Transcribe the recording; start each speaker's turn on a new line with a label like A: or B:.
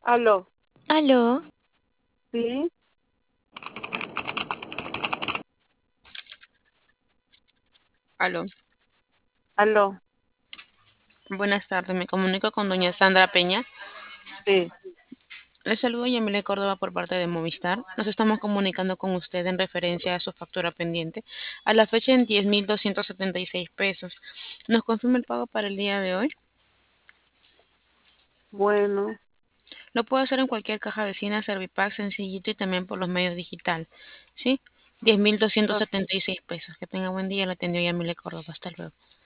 A: Aló,
B: Aló,
A: sí,
B: aló.
A: aló,
B: Buenas tardes, me comunico con doña Sandra Peña.
A: sí,
B: Le saludo Yamile Córdoba por parte de Movistar. Nos estamos comunicando con usted en referencia a su factura pendiente a la fecha en 10.276 pesos. ¿Nos confirma el pago para el día de hoy?
A: bueno,
B: Lo puede hacer en cualquier caja vecina, Servipack, sencillito y también por los medios digital. ¿Sí? diez mil doscientos
A: ah,
B: setenta y seis pesos. Que tenga buen día, lo atendió Yamile Córdoba. Hasta luego.